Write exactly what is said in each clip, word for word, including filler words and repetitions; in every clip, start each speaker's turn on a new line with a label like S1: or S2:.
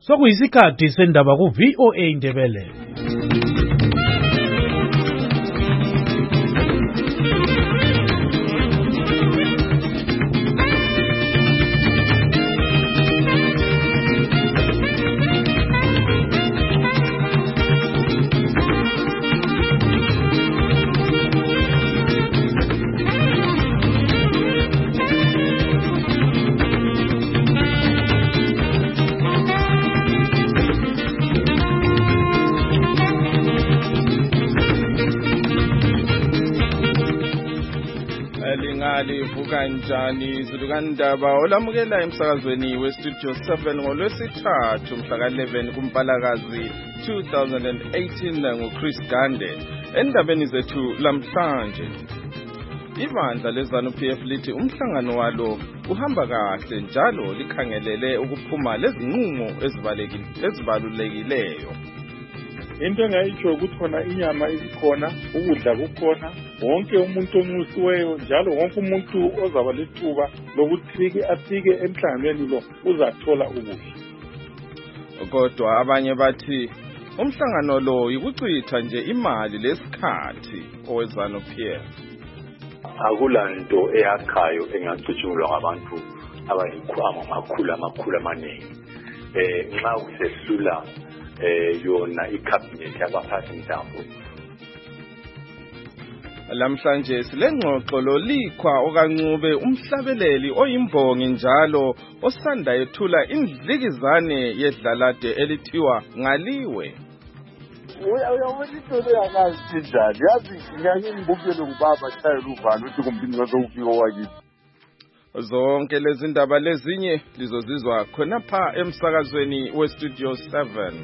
S1: Sokuyisikhathi sendaba ku V O A Indebele.
S2: Livuka njani Zulukandaba olamukela emsakazweni westudio seven ngolwesithathu mhla eleven kuMpalakazi two thousand eighteen ngoChris Gande. Endabeni zethu lamhlanje, ibandla leZANU-P F lithi umhlangano walo uhamba kahle njalo likhangelele ukuphuma lezinqumo ezibalulekileyo.
S3: Into engayitsho ukuthi khona inyama ikhona, ukudla kukhona, wonke umuntu onxusiweyo njalo wonke umuntu ozaba lethuba lokuthi afike emhlanganweni lo uzathola ukudla.
S2: Kodwa abanye bathi umhlangano lo yikuchitha nje imali lesikhathi oweZANU-P F.
S4: Akulanto eyakhayo engacutshungulwa ngabantu abayikhwama amakhulu amakhulu amaningi. Eh nxa usehlula eh yona icabinet yabaphathi ntambo.
S2: Lamhlanje silengxoxo lolikwa okancube umhlabeleli oyimbongi njalo osanda yethula indlikizane yedlalade elithiwa Ngaliwe.
S5: Uyabona into leyangazi njani, yazi ngiyake ngibukele ngubaba shayela uvalo uthi kumpini kwazofika wakithi.
S2: Zonke lezi ndaba lezinye lizozizwa khona pha emsakazweni westudio seven.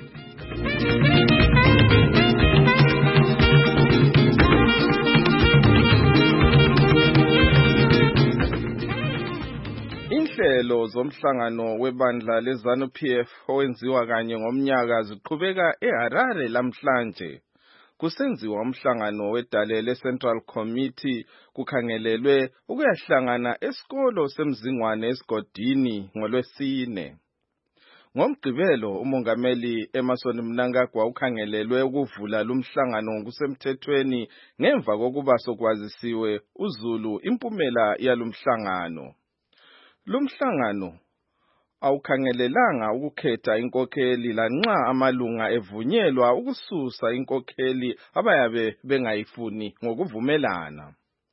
S2: Inhlelo zomhlangano webandla leZANU-P F owenziwa kanye ngomnyaka ziqhubeka eHarare lamhlanje. Kusenziwa umhlangano wedale leCentral Committee kukhangelelwe ukuyahlangana esikolo semzingwane esigodini ngolwesine. Ngomgqibelo umongameli Emmerson Mnangagwa ukhangelelwe ukuvula lumhlangano ngokusemthethweni ngemva kokuba sokwazisiwe uZulu impumela yalumhlangano. Lumhlangano awukhangelelanga ukukhetha inkokheli lanxa amalunga evunyelwa ukususa inkokheli abayabe bengayifuni ngokuvumelana.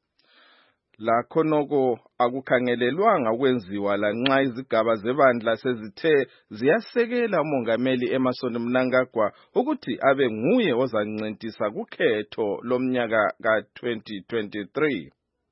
S2: Lakho noko akukhangelelwanga ukwenziwa lanxa izigaba zebandla sezithe ziyasekela umongameli Emmerson Mnangagwa ukuthi abe nguye ozancintisa kukhetho lomnyaka ka twenty twenty-three.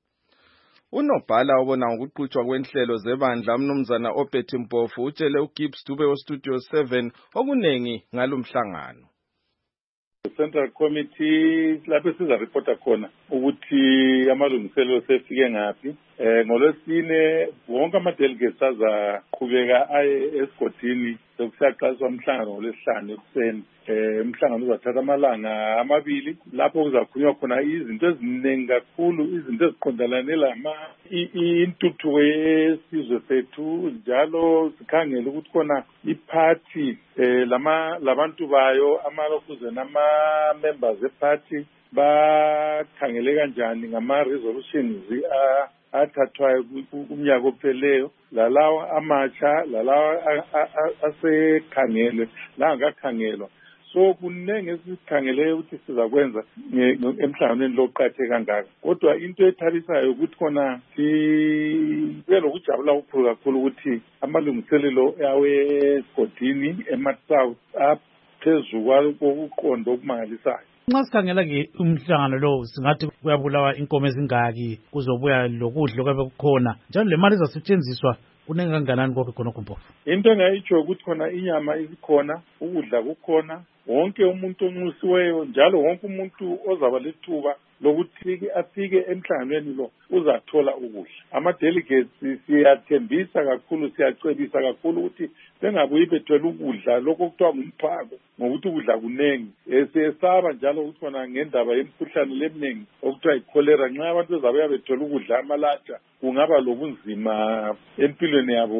S2: Unobhala obona ngokuqhutshwa kwenhlelo zebandla umnumzana Obert Mpofu utshele uGibbs Dube westudio seven okunengi ngalomhlangano.
S3: Central Committee lapho siza reporta khona ukuthi amalungiselelo sefike ngapi. Eh ngolwesine wonke ama delegates azaqhubeka aye esigodini sokusaqaliswa umhlangano ngolwesihlanu ekuseni. Eh umhlangano uzathatha amalanga amabili lapho kuzakhulunywa khona izinto eziningi kakhulu, izinto eziqondelane lama intuthuko yesizwe sethu, njalo sikhangela ukuthi khona iparty eh lama labantu bayo amalokuze nama members eparty bakhangele kanjani ngama resolutions a athathwayo kumnyaka opheleyo, lalawa amatsha, lalawa asekhangelwe langakhangelwa. So kunenge esikhangeleyo ukuthi sizakwenza emhlanganweni loqhathe kangaka. Kodwa into ethabisayo ukuthi khona sibe lokujabula okukhulu kakhulu ukuthi amalungiselelo yawe esigodini eMatsau aphezulu kokuqonda okumangalisayo.
S1: Nxa sikhangela ke umhlangano lo singathi kuyabulawa inkomo ezingaki kuzobuya lokudla okwabe kukhona njalo le mali ezasetshenziswa kunenge kanganani konke khona kuMpofu.
S3: Into engayitsho ukuthi khona inyama ikhona, ukudla kukhona, wonke umuntu onxusiweyo njalo wonke umuntu ozaba lethuba lokuthi afike emhlanganweni lo uzathola ukudla. Ama delegates siyathembisa kakhulu, siyacebisa kakhulu ukuthi bengabuyi bethwele ukudla lokho kuthiwa ngumphako ngokuthi ukudla kunengi. Siyesaba njalo ukuthi khona ngendaba yemikhuhlane leminengi okuthiwa iCholera, nxa abantu bezabuya bethwele ukudla amalatsha kungaba lobunzima empilweni yabo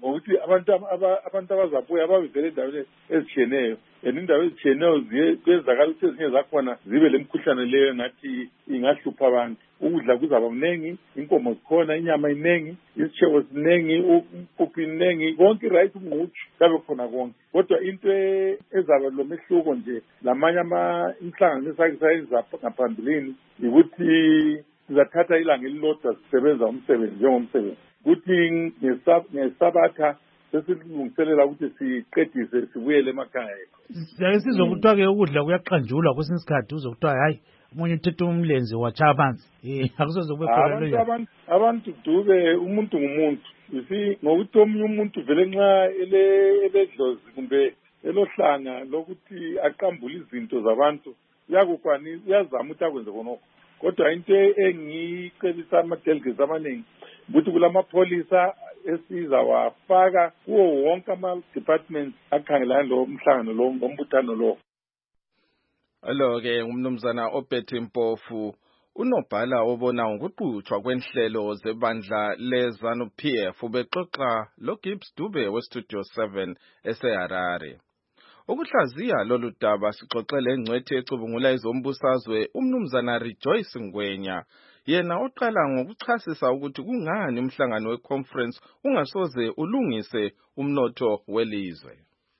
S3: ngokuthi abantu abantu abazabuya babivele endaweni ezitshiyeneyo and indawo ezitshiyeneyo kuyezakala ukuthi ezinye zakhona zibe lemkhuhlane leyo engathi ingahlupha abantu. Ukudla kuzaba kuningi, inkomo zikhona, inyama iningi, isitshebo siningi, umpuphu iningi, konke right umngqutshu kabe khona konke. Kodwa into ezaba lo mehluko nje lamanye ama inhlanganiso ayisayenza ngaphambilini ukuthi sizathatha ilanga elilodwa sisebenza umsebenzi njengomsebenzi. Kuthi ngesabatha sesilungiselela ukuthi siqedise sibuyele emakhaya.
S1: Sake sizokuthiwa ke ukudla kuyaqanjulwa kwesinye isikhathi uzokuthiwa hayi umunye uthethe umlenze watshaya phansi. Eh akusoze kube khona lo.
S3: Abantu abantu dube umuntu ngumuntu. Isi ngokuthi omunye umuntu vele nxa ele eledlozi kumbe elohlanga lokuthi aqambule izinto zabantu yakukwani yazama ukuthi akwenze konke. Kodwa into engicebisa ama-delegates amaningi ukuthi kulamapholisa esiza wafaka kuwo wonke ama-departments akhangelana lo mhlangano lo ngombuthano lo.
S2: Alo-ke umnumzana oBetty Mpofu unobhala obona ngokuqhutshwa kwenhlelo zebandla leZanu-P F ubexoxa loGibbs Dube weStudio seven eseHarare. Ukuhlaziya lolu daba sixoxele ingcwethi ecubungula izombusazwe umnumzana Rejoice Ngwenya yena oqala ngokuchasisa ukuthi kungani umhlangano weconference ungasoze ulungise umnotho welizwe.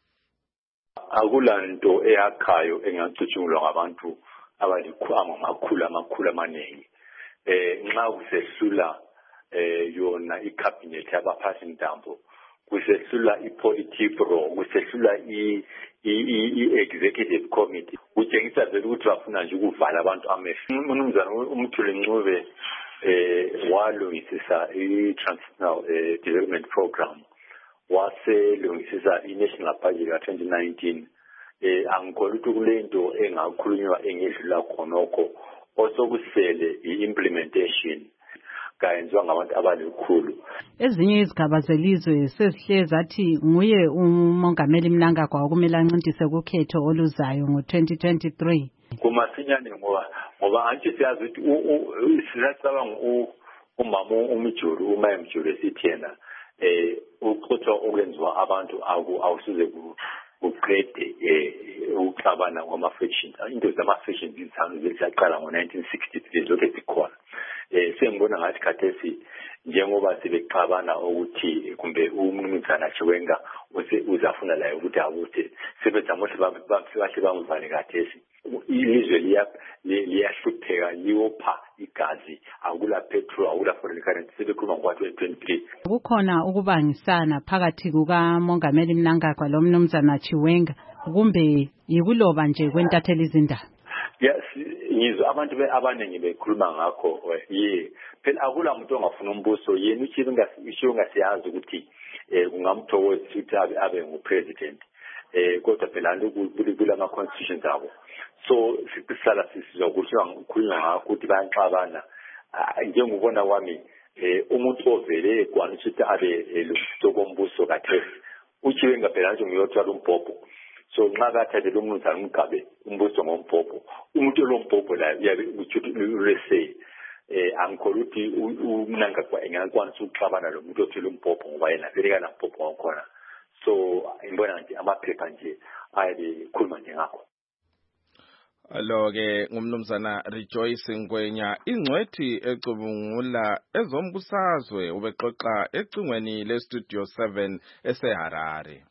S4: Akulanto eyakhayo engacutshungulwa ngabantu abalikhwama amakhulu amakhulu amaningi. Eh nxa kusehlula eh yona icabinet yabaphathi ntambo kusehlula ipolitibro kusehlula i i-executive committee kutshengisa vele ukuthi bafuna nje ukuvala abantu amehlo. Umnumzana uMthuli Ncube eh walungisisa i-Transnational Development Program waselungisisa i-National Budget ka twenty nineteen. Eh angikholwa ukuthi kulento engakhulunywa engedlula khonokho osokusele i-implementation kayenziwa ngabantu abalikhulu.
S6: Ezinye izigaba zelizwe sesihle zathi nguye umongameli Mnangagwa okumele ancintise kukhetho oluzayo ngo twenty twenty-three.
S4: Kumasinyane ngoba ngoba anti siyazi ukuthi sizacabanga umama uMjulu uma eMjulu esithena eh uqotho okwenziwa abantu awusize uqede eh uxabana ngama-factions. Into zama-factions izithando ziyaqala ngo nineteen sixty-three lokho esikhona. Eh sengibona ngathi khathesi njengoba sebexabana ukuthi kumbe umnumzana Chiwenga uzafuna la ukuthi awuthi sebezama ukuthi bahle bamvale khathesi ilizwe liya liyahlupheka liyopha igazi akula petrol akula foreign currency sebekhuluma ngo twenty twenty-three.
S6: Kukhona ukubangisana phakathi kuka Mongameli Mnangagwa lo mnumzana Chiwenga kumbe yikuloba nje kwentatheli izindaba.
S4: Yes, ngizwe abantu abaningi bekhuluma ngakho ye phela akula muntu ongafuna umbuso yena uChiwenga Chiwenga siyazi ukuthi eh kungamthokoza ukuthi abe abe ngupresident eh kodwa phela lokubulula ama constitutions abo so sisala sizokuhlwa ukukhuluma ngakho ukuthi bayanxabana njengobona kwami eh umuntu ovele kwanisa ukuthi abe lokombuso kaThesi uChiwenga phela nje uyothwala umbhobho. So nxa bathathe lo mnumzana uMkabe umbuso ngombhobho umuntu lo mbhobho la yabe uthi eh angikholwa ukuthi uMnangagwa engakwanisa ukuxabana lo muntu othwele umbhobho ngoba yena vele kana mbhobho wakhona. So ngibona nje amaphepha nje ayikhuluma nje ngakho.
S2: Alo-ke ngumnumzana Rejoice Ngwenya ingcwethi ecubungula ezombusazwe ubexoxa ecingweni leStudio seven eseHarare.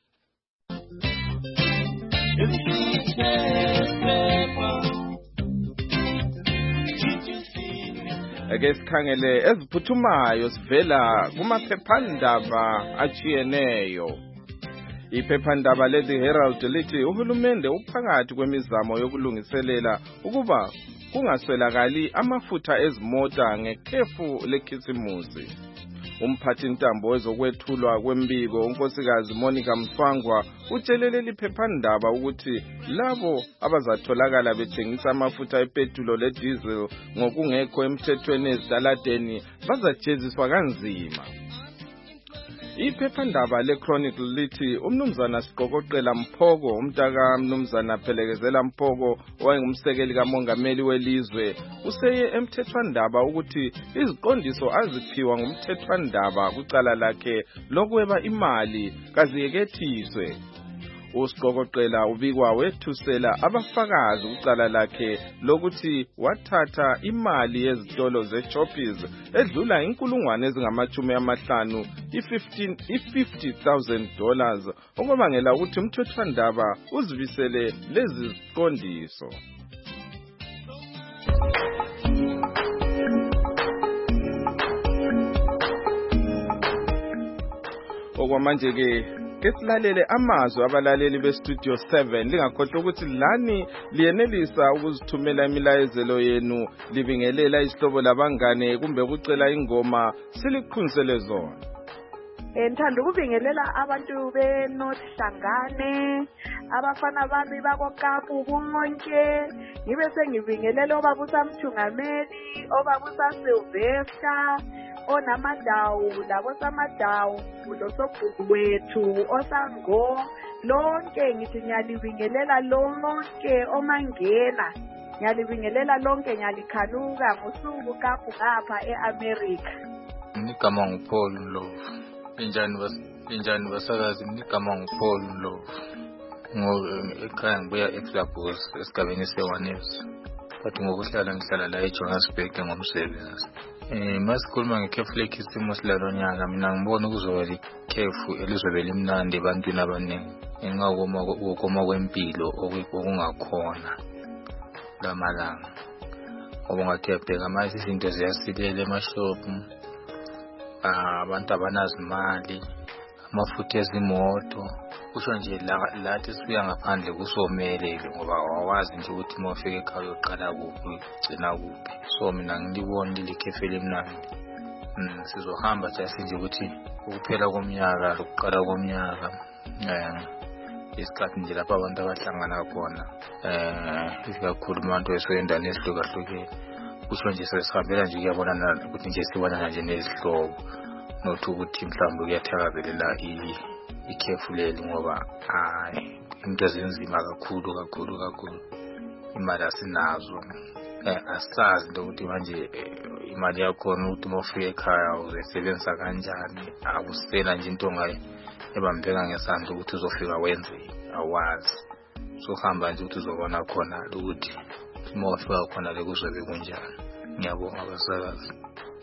S2: Ake sikhangele eziphuthumayo sivela kumaphephandaba achiyeneyo. Iphephandaba leThe Herald lithi uhulumende uphakathi kwemizamo yokulungiselela ukuba kungaswelakali amafutha ezimota ngekhefu lekhisimusi. Umphathi ntambo wezokwethulwa kwembiko unkosikazi Monica Mthwangwa utshelele liphephandaba ukuthi labo abazatholakala bethengisa amafutha epetrol le diesel ngokungekho emthethweni ezitaladeni bazajeziswa kanzima. Iphephandaba leChronicle lithi umnumzana Siqokoqela Mphoko umntaka mnumzana Phelekezela Mphoko owayengumsekeli kamongameli welizwe useye emthethwandaba ukuthi iziqondiso aziphiwa ngumthethwandaba kucala lakhe lokweba imali kaziyekethiswe. uSiqokoqela ubikwa wethusela abafakazi kucala lakhe lokuthi wathatha imali yezitolo zeChoppies edlula inkulungwane ezingamachumi amahlanu i-fifty thousand dollars okubangela ukuthi umthethwandaba uzibisele lezi ziqondiso. Okwamanje ke kesilalele amazwi abalaleli bestudio seven lingakhohlwa ukuthi lani liyenelisa ukuzithumela imilayezelo yenu libingelela isihlobo labangane kumbe ukucela ingoma siliqhunisele zona.
S7: Ngithanda ukubingelela abantu beNorth Hlangane, abafana bami bakoKapu kungonke, ngibe sengibingelela obaba uSamthungameli, obaba uSaSylvester, onamadawu labo samadawu losobhuku wethu osango lonke. Ngithi ngiyalibingelela lonke omangena, ngiyalibingelela lonke, ngiyalikhanuka ngosuku Kapu ngapha eAmerica.
S8: Ngigama nguPaul Ndlovu. Injani bas injani basakazi ngigama nguPaul Ndlovu. Ngo ekhaya ngibuya eXlabos esigabeni seWaneves. Bathi ngokuhlala ngihlala la eJohannesburg ngomsebenzi. Eh masikhuluma ngekhefu lekhisimo silalonyaka mina ngibona ukuzoba likhefu elizobe limnandi ebantwini abaningi. Engakoma ukoma kwempilo okungakhona lamalanga. Ngoba ngathi yabheka manje izinto ziyasilela emashopu. Abantu abanazimali, amafutha ezimoto, kusho nje lathi sibuya ngaphandle kusomelele ngoba awazi nje ukuthi mawufika ekhaya uyoqala kuphi ugcina kuphi. So mina ngilibona lilikhefu elimnandi. Mm sizohamba just nje ukuthi ukuphela komnyaka lokuqala komnyaka eh isikhathi nje lapha abantu abahlangana khona eh isikakhulu abantu esendaweni ezihlukahlukene. Kusho nje sesihambela nje kuyabonana ukuthi nje sibonana nje nezihlobo nothi ukuthi mhlawumbe kuyathakazelela ikhefu leli ngoba hayi into ezinzima kakhulu kakhulu kakhulu imali asinazo. Eh asazi into ukuthi manje imali yakho ukuthi mawufika ekhaya uzesebenzisa kanjani, akusela nje into ngayo ebambeka ngesandla ukuthi uzofika wenze awazi. So hamba nje ukuthi uzobona khona ukuthi mawufika khona le kuzobe kunjani. Ngiyabonga abasakazi.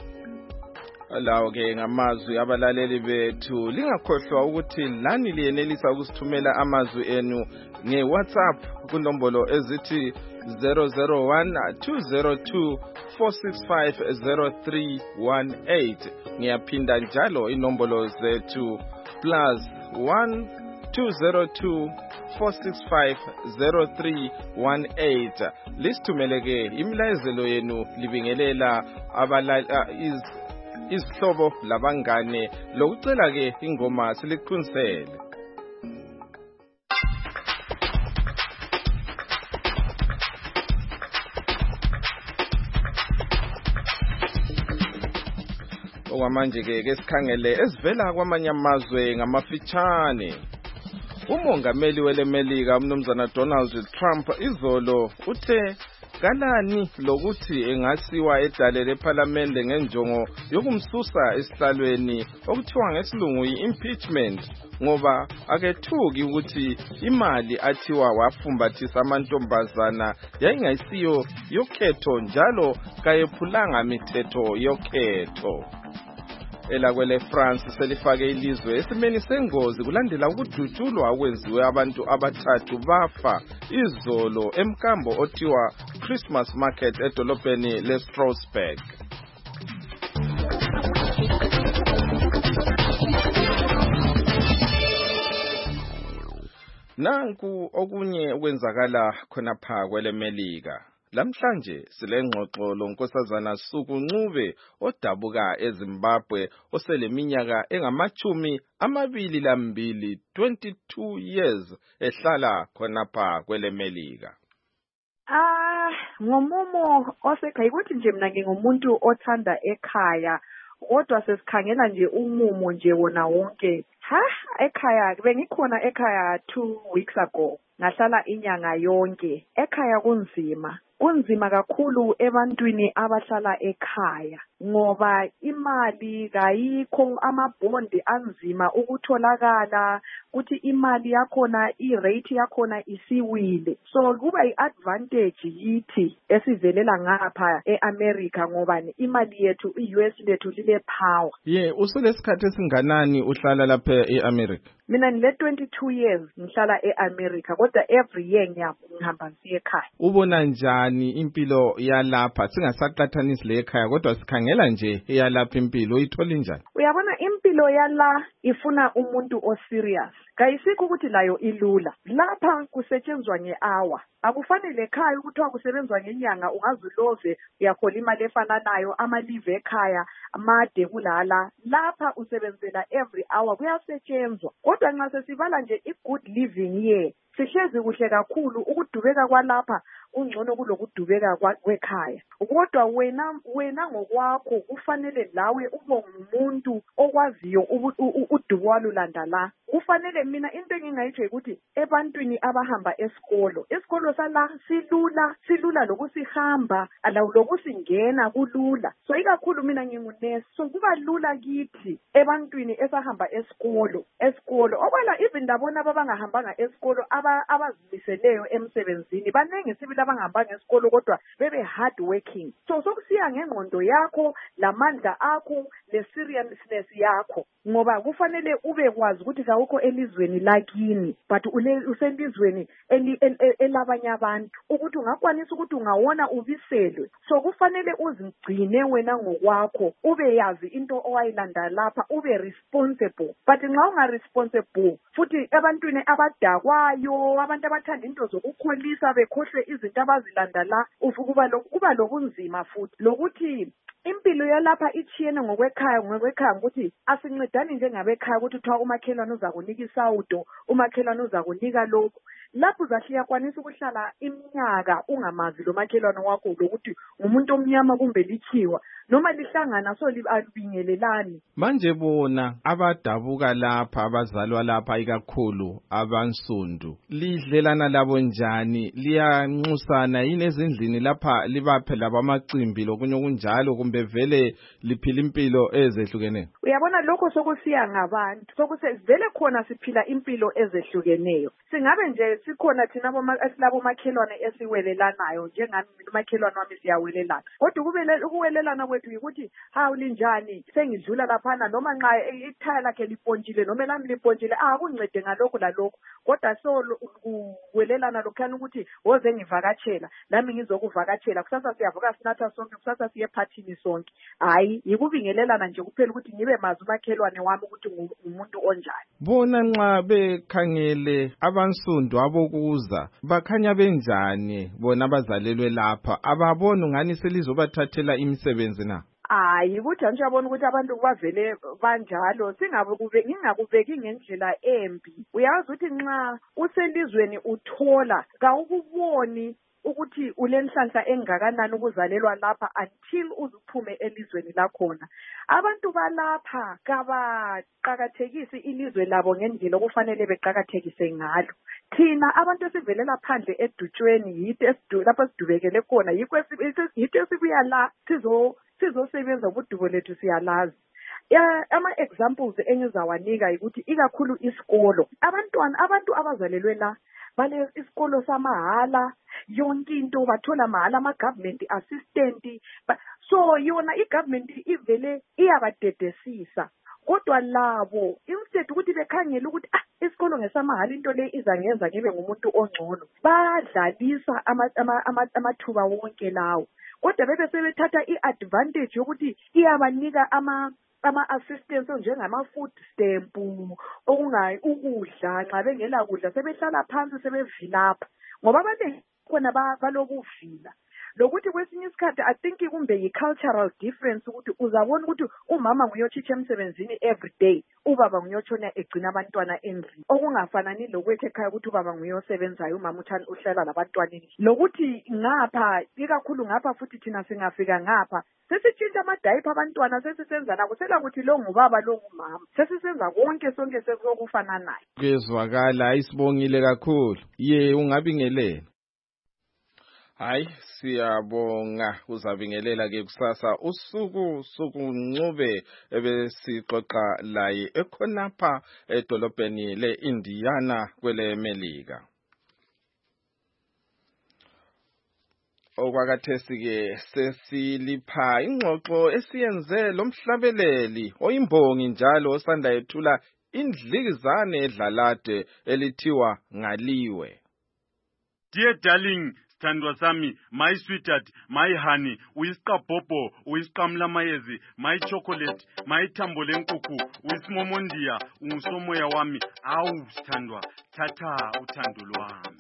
S2: Alawo ke ngamazwi abalaleli bethu lingakhohlwa ukuthi lani liyenelisa ukusithumela amazwi enu ngeWhatsApp kunombolo ezithi zero zero one two zero two four six five zero three one eight. Ngiyaphinda njalo inombolo zethu plus one two zero two four six five zero three one eight. Lisithumele ke imilayezelo yenu libingelela abalali izihlobo labangane lokucela ke ingoma siliqhunisele. Okwamanje ke kesikhangele esivela kwamanye amazwe ngamafitshane. Umongameli welemelika umnumzana Donald Trump izolo uthe kalani lokuthi engasiwa edale leParliament ngenjongo yokumsusa esihlalweni okuthiwa ngesilungu impeachment ngoba akethuki ukuthi imali athiwa wafumbathisa amantombazana yayingayisiyo yokhetho njalo kayephulanga mithetho yokhetho. Elakwele France selifake ilizwe esimeni sengozi kulandela ukudutshulwa okwenziwe abantu abathathu bafa izolo emkambo othiwa Christmas Market edolobheni leStrasbourg. Nanku okunye okwenzakala khona pha kwelemelika. Lamhlanje silengxoxo lonkosazana Suku Ncube odabuka eZimbabwe oseleminyaka engamachumi amabili lambili twenty-two years ehlala khonapha kwelemelika.
S7: Ah, ngomumo osekhaya ukuthi nje mina ngingumuntu othanda ekhaya kodwa sesikhangela nje umumo nje wona wonke. Ha, ekhaya bengikhona ekhaya two weeks ago. Ngahlala inyanga yonke. Ekhaya kunzima. Kunzima kakhulu ebantwini abahlala ekhaya ngoba imali kayikho, amabhondi anzima ukutholakala, kuthi imali yakhona irate yakhona isiwile. So kuba iadvantage yithi esivelela ngapha eAmerica ngoba imali yethu iU S lethu lile power.
S2: Ye, usulesikhathi esinganani uhlala lapha eAmerica?
S7: Mina ngile twenty-two years ngihlala eAmerica kodwa every year ngiyahamba ngiye ekhaya.
S2: Ubona njani impilo yalapha? Singasaqathanisi le ekhaya kodwa sikhangela nje eyalapha impilo uyithola njani?
S7: Uyabona impilo yala ifuna umuntu o serious. Kayisikho ukuthi layo ilula. Lapha kusetshenzwa nge-hour. Akufanele ekhaya ukuthi wakusebenzwa ngenyanga ungazulove uyakhola imali efananayo, ama-leave ekhaya amade kulala. Lapha usebenzela every hour kuyasetshenzwa. Kodwa nxa sesibala nje i-good living here, sihlezi kuhle kakhulu ukudubeka kwalapha ungcono kulokudubeka kwekhaya. Kodwa wena wena ngokwakho kufanele lawe ube ngumuntu okwaziyo udubo lulanda la. Kufanele mina into engingayitsho ukuthi ebantwini abahamba esikolo, esikolo sala silula, silula lokusihamba, alawu lokusingena kulula. So ikakhulu mina ngingunesi, so kuba lula kithi ebantwini esahamba esikolo, esikolo. Okwela even labona abangahambanga esikolo aba abazimiseleyo emsebenzini banenge sibili abangahambanga esikolo kodwa bebe hard working. So sokusiya ngengqondo yakho, lamandla akho, le seriousness yakho. Ngoba kufanele ube kwazi ukuthi awukho elizweni lakini but uselizweni elabanye abantu ukuthi ungakwanisa ukuthi ungawona ubiselwe. So kufanele uzigcine wena ngokwakho, ube yazi into owayilanda lapha, ube responsible. But nxa unga responsible futhi ebantwini abadakwayo, abantu abathanda into zokukholisa bekhohle izinto abazilanda la, ufukuba lokuba lokunzima futhi lokuthi impilo yalapha ichiyene ngokwekhaya ngokwekhaya ukuthi asincedani njengabekhaya ukuthi uthiwa umakhelwane uza kunika isawudo, umakhelwane uza kunika lokho. Lapho uzahliya kwanisa ukuhlala iminyaka ungamazi lo makhelwane wakho lokuthi umuntu omnyama kumbe likhiwa noma lihlangana so libingelelani.
S2: Manje bona abadabuka lapha abazalwa lapha ikakhulu abansundu lidlelana labo njani, liyanxusana yini ezindlini lapha libaphe labamacimbi lokunye okunjalo kumbe vele liphila impilo ezehlukeneyo?
S7: Uyabona lokho sokusiya ngabantu, sokusevele khona siphila impilo ezehlukeneyo. Singabe nje sikhona thina asilabo makhelwane esiwelelanayo njengami umakhelwane wami siyawelelana. Kodwa kube ukuwelelana kwethu ukuthi hawu linjani sengidlula laphana noma nxa ithaya lakhe lipontshile noma lami lipontshile akuncede ngalokho lalokho. Kodwa so kuwelelana lokhana ukuthi woze ngivakatshela nami ngizokuvakatshela kusasa siyavuka sinatha sonke kusasa siye ephathini sonke. Hayi yikubingelelana nje kuphela ukuthi ngibe mazi umakhelwane wami ukuthi umuntu onjani.
S2: Bona nxa bekhangele abansundu abokuza bakhanya benjani bona abazalelwe lapha, ababona ngani selizobathathela imisebenzi na?
S7: Hayi ukuthi nje uyabona ukuthi abantu bavele banjalo, singakube ngingakubeki ngendlela embi. Uyazi ukuthi nxa uselizweni uthola kawukuboni ukuthi ulenhlanhla engakanani ukuzalelwa lapha until uzuphume elizweni lakhona. Abantu balapha kabaqhakathekisi ilizwe labo ngendlela okufanele beqhakathekise ngalo. Thina abantu esivelela phandle edutshweni yithi esidu lapho sidubekele khona yikho yithi esibuya la sizo sizosebenza ubudubo lethu siyalazi. Ya ama examples engizawanika ukuthi ikakhulu isikolo, abantwana abantu abazalelwe la bale isikolo samahala, yonke into bathola mahala, ama government assistant. So yona i government ivele iyabadedesisa. Kodwa labo instead ukuthi bekhangele ukuthi ah isikolo ngesamahala into le izangenza ngibe ngumuntu ongcono, badlalisa amathuba wonke lawo. Kodwa bebe sebethatha i-advantage yokuthi iyabanika ama ama-assistance njengama food stamp, okungayi ukudla nxa bengela kudla sebehlala phansi sebevilapha ngoba abaningi khona balokuvila. lokuthi kwesinye isikhathi I think kumbe yi-cultural difference ukuthi uzabona ukuthi umama nguyotshisha emsebenzini every day, ubaba nguyotshona egcina abantwana endlini, okungafanani lokwethu ekhaya ukuthi ubaba nguyosebenzayo, umama uthani uhlala labantwana endlini. Lokuthi ngapha ikakhulu ngapha futhi thina singafika ngapha sesitshintsha amadayipa abantwana, sesisenza nako sela ukuthi lo ngubaba lo ngumama, sesisenza konke sonke sekufananayo.
S2: Kezwakala, isibongile kakhulu. Ye ungabingelela. Hayi, siyabonga uzabingelela ke kusasa usuku sokuncube ebesixoxa laye ekhonapha edolobheni le-Indiana kwele Melika. Okwakathesi ke sesilipha ingxoxo esiyenze lomhlabeleli oyimbongi njalo osanda yethula indlikizane edlalade elithiwa Ngaliwe.
S9: Dear darling, Thandwa sami, my sweetheart, my honey, uyisiqabhobho, uyisiqamlamayezi, my chocolate, my thambo lenkuku, uyisimomondiya, ungusomoya wami, awu Thandwa, thatha uthando lwami.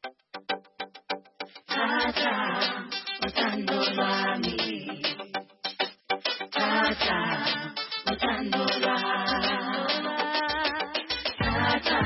S10: Tata, uthando lwami. Tata, uthando lwami. Tata,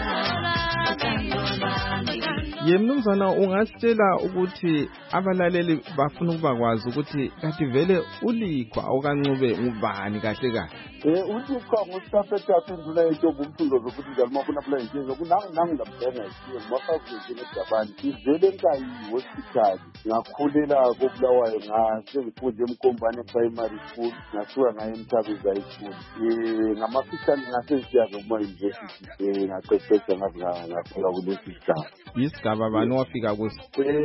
S10: uthando lwami.
S2: Yemnumzana ungasitshela ukuthi abalaleli bafuna ukuba kwazi ukuthi kathi vele uLikwa okancube ubani kahle kahle.
S5: Eh uLikwa ngosafethu aphendula into ngumfundo zokuthi njalo kuna plan nje kunangi nangi ngabhena isiyo mafaku eJapan ivele nkayi hospital ngakhulela koBulawayo ngasezifundo emkombane primary school ngasuka ngaye eMthabisa high school eh ngamafitani ngasesiya kuma university eh ngaqeqesha ngafika ngafika kulesi sigaba.
S2: Isigaba bani wafika kuso?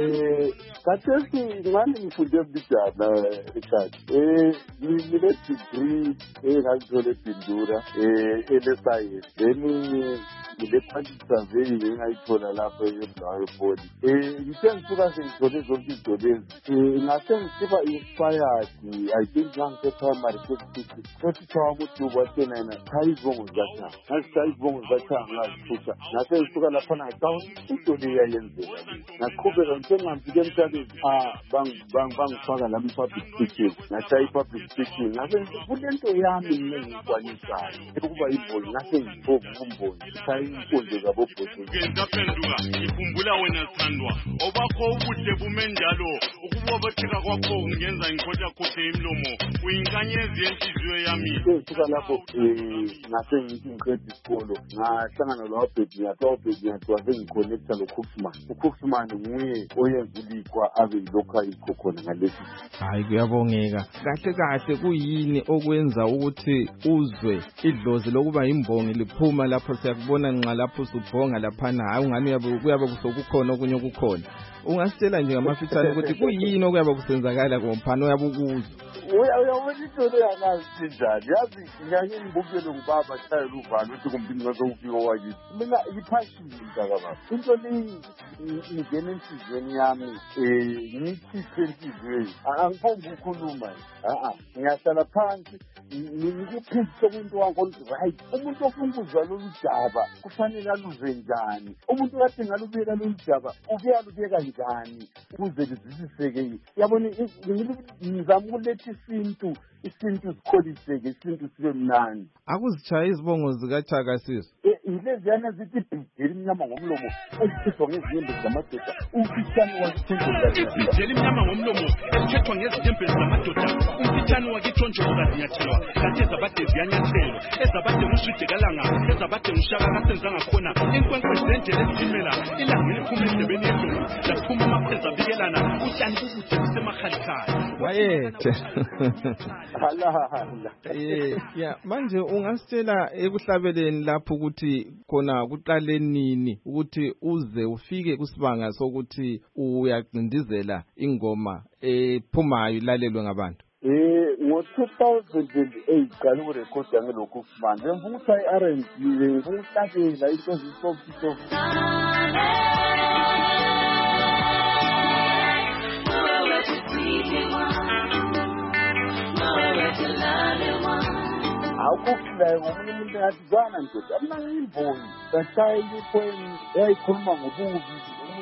S5: Eh kathesi ngani ngifunde ebijana Richard. Eh ngile degree eh ngazithola ePindura eh elescience. Then ngile practice survey ngayithola lapho eBulawayo Poly. Eh ngithe ngisuka sengithole zonke izinto lezi. Eh ngase ngisiba inspired I think ngangise primary school futhi chawa umuntu wathena yena chayizongo zathi. Ngasichayizongo zathi ngazithutha. Ngase ngisuka lapha na town into leyenzeka. Naqhubeka ngithengambike emhlabeni ah bang bang bangifaka la public speaking. Ngathi public speaking ngase kulento yami mina ngikwanisayo. Ukuba imboni ngase ngithoba umboni. Inkonzo zabo bhosi
S9: Ngenda phenduka ikhumbula wena Thandwa obakho ubuhle bumenjalo ukuba bathika kwakho ungenza ngikhoja khothe imlomo uyinkanyezi yenhliziyo yami
S5: kusuka lapho eh ngase ngithi ngiqeda isikolo ngahlangana lobhedi yatobhedi yatwaze ngiconnecta loKhuxman uKhuxman nguye oyenza uLikwa abe yilokho ayikhokhona ngalesi.
S2: Hayi kuyabongeka kahle kahle kuyini okwenza ukuthi uzwe idlozi lokuba imbongi liphuma lapho siyakubona nqa lapho usubhonga laphana hayi ungani uyabe kuyabe kusokukhona okunye okukhona. Ungasitshela nje ngamafitshane ukuthi kuyini okuyabe kusenzakala komphana uyabe ukuzwa.
S5: Uyawona into yakazi njani yazi ngiyake ngibukele ngibaba shayela uvalo ukuthi kumpini ngazofika wakithi mina iphashini ngakaba into leyi ingene enhlizweni yami eh ngithi enhlizweni angifuni ukukhuluma a a ngiyahlala phansi ngikuphisa umuntu wakho right umuntu ofuna ukuzwa lolu daba kufanele aluze njani umuntu kade ngalubeka lolu daba ubuya lubeka njani ukuze liziseke yabona ngizama ukuletha isintu isintu sikholiseke isintu sibe mnandi
S2: akuzitshaya izibongo zikaChaka Sisi
S5: ileziyana zithi bhijeli mnyama ngomlomo esithethwa ngeziyembe zamadoda umfitshane wakithengela
S9: ibhijeli mnyama ngomlomo esithethwa ngeziyembe zamadoda umfitshane wakithonje uzazinyathelwa kathi ezabade ziyanyathelwa ezabade mushidekalanga ezabade mushaka kasenza ngakhona inkwenkwe zenjele ezimela ilanga liphuma endebeni yedlovu laphuma amakhweza bikelana utshani bubude busemahalikhali
S2: wayethe
S5: hala
S2: eh ya manje ungasitshela ekuhlabeleni lapho ukuthi khona kuqale nini ukuthi uze ufike kusibanga sokuthi uyaqindizela ingoma ephumayo ilalelwe ngabantu.
S5: Eh ngo two thousand eight qala ukurekhoda ngelokho manje ngifuna ukuthi I R and B ngifuna ukuhlabela into ezisoft soft awukufulayo ngomunye umuntu ngathi zwana ndoda mina ngiyimboni bashaya iphoni yayikhuluma ngobubi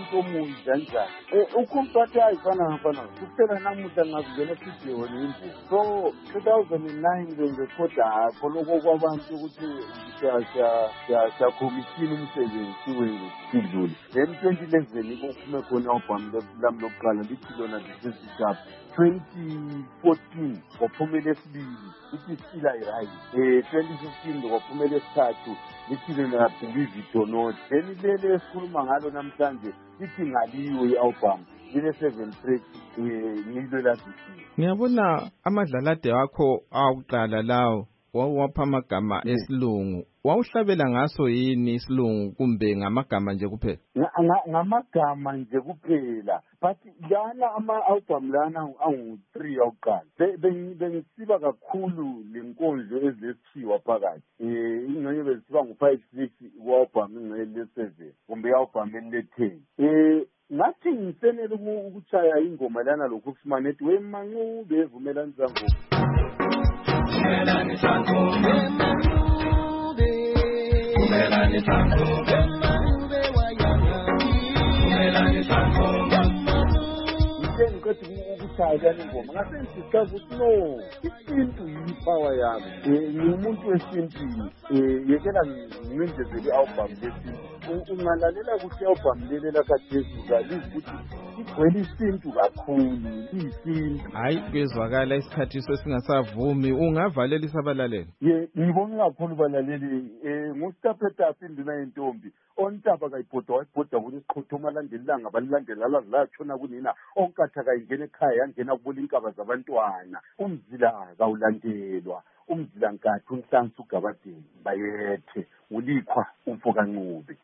S5: umuntu omuyi kanjani um ukhomsa wathi ayifana ngafana kuphela namuhla ngazingena studio nimvu so two thousand and nine bengirekhoda khonoko kwabantu ukuthi siyakhomishini umsebenzi wenu sidlule then twenty eleven kuphume khona album lami lokuqala lithi lona lisezigaba twenty fourteen waphumela esibili lithi Still I Rise um twenty fifteen waphumela esithathu lithi lona Believe It or Not then lele esikhuluma ngalo namhlanje lithi Ngaliwe i-album line-seven tracks um ngilo ladisiwe.
S2: Ngiyabona amadlalade wakho awuqala lawo wawapha amagama esilungu wawuhlabela ngaso yini isilungu kumbe ngamagama nje kuphela?
S5: Ngamagama nje kuphela but lana ama-album lana angu-three awuqala bengisiba kakhulu lenkondlo ezithiwa phakathi um ingxenye bezisiba ngu-five six ku-album ingxenye le-seven kumbe i-album elile-ten um ngathi ngisenele ukutshaya ingoma lana lokhu ufumane ethi wemanqube evumelani zangoma Kumelani sangome Kumanube Kumelani sangome Kumanube wayangaki Kumelani sangome Ngithe ngiqeda ukushaya lana ingoma ngase ngidiscover ukuthi no isintu yipower yami ngiwumuntu wesintwini yekela ngimenzele i-album lesintu ungalalela ukuthi i-album leli lakhathesi uzaliza ukuthi igcwele isintu kakhulu iyisintu
S2: hayi kwezwakala isikhathi sesingasavumi ungavalelisa abalaleli
S5: ye ngibonge kakhulu balaleli um ngustaphetaphi induna yentombi ontaba kayibhoda wayibhoda kuthi isiqhothoma landelilanga balilandela lazilatshona kunina onkatha kayingena ekhaya yangena kubona inkaba zabantwana umzila kawulandelwa umzila nkatha unhlansi ugabadeni bayethe ulikhwa umfokanqube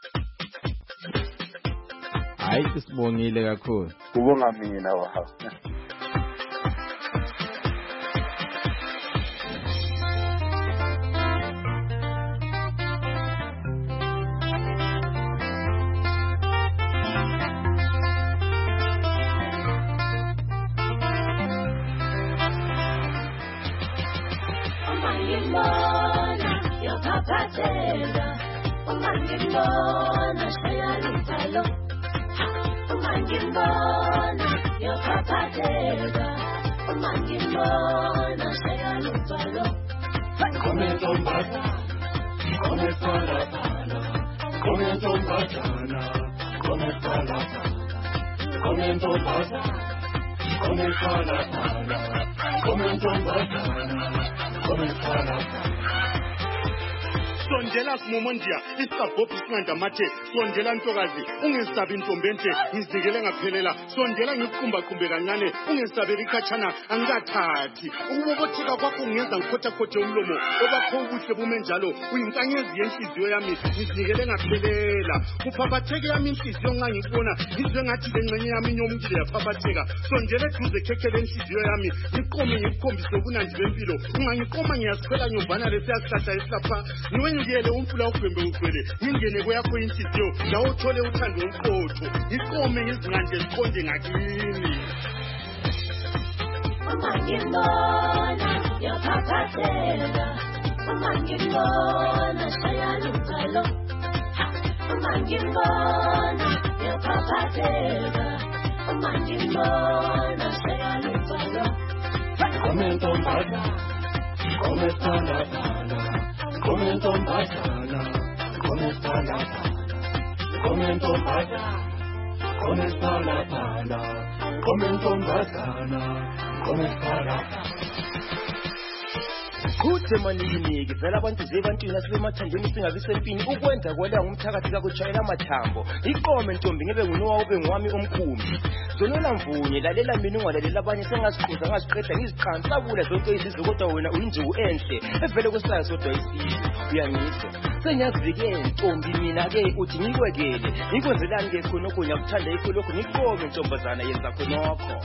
S2: hayi sibongile kakhulu
S5: kubonga mina wawo
S10: Umangibona shayalutalo Umangibona yopapateka Umangibona shayalutalo Komento mbata Komento lapana Komento mbatana Komento lapana Komento mbata Komento lapana Komento mbatana Komento lapana Sondela simomondia isabhophi singandamathe sondela ntokazi ungesabi intombenhle ngizikele ngaphelela sondela ngiqhumba qhumbe kancane ungesabeli khatshana angikathathi ukubobotheka kwakho ungenza ngikhotha khothe umlomo obakho ubuhle bume njalo uyinkanyezi yenhliziyo yami ngizikele ngaphelela kuphaphatheke yami inhliziyo nxa ngikubona ngizwe ngathi lengxenye yami inyomukile yaphaphatheka sondela eduze khekhe lenhliziyo yami ngiqome ngikukhombise ubunandi bempilo ungangiqoma ngiyasikhwela nyovana lesiyasihlahla esilapha niwenyukele umfula ugwembe ugcwele ngingene kweyakho inhliziyo lawo uthole uthando oluqotho ngiqome ngizingande ziqonde ngakini Umangibona yaphaphazela Umangibona shayalutalo Umangibona yaphaphazela Umangibona shayalutalo Komento mbata Komento mbata Komento mbata Komento mbata Komento mbata Komento mbata Komento mbata Kuthe maningi vela abantu zebantwini asibemathandeni singabi sempini ukwenza kwela ngumthakathi kakutshayela amathambo iqome ntombi ngebe ngunowa ube ngwami omkhumbi zonela mvunye lalela mina ungalalela abanye sengaziqhuza ngaziqeda ngiziqhansabula zonke izizwe kodwa wena uyinjuku enhle evele kwesayo sodwa isizwe uyangizwa sengiyazivikela ntombi mina ke uthi ngikwekele ngikwenzelani ke khonokho ngiyakuthanda ikho lokho ngikome ntombazana yenza khonokho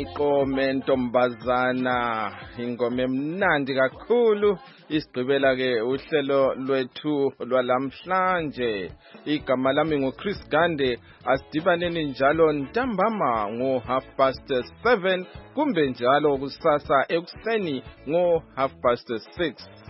S2: Iqome ntombazana ingoma emnandi kakhulu isigqibela ke uhlelo lwethu lwalamhlanje. Igama lami nguChris Gande, asidibaneni njalo ntambama ngo half past seven kumbe njalo kusasa ekuseni ngo half past six.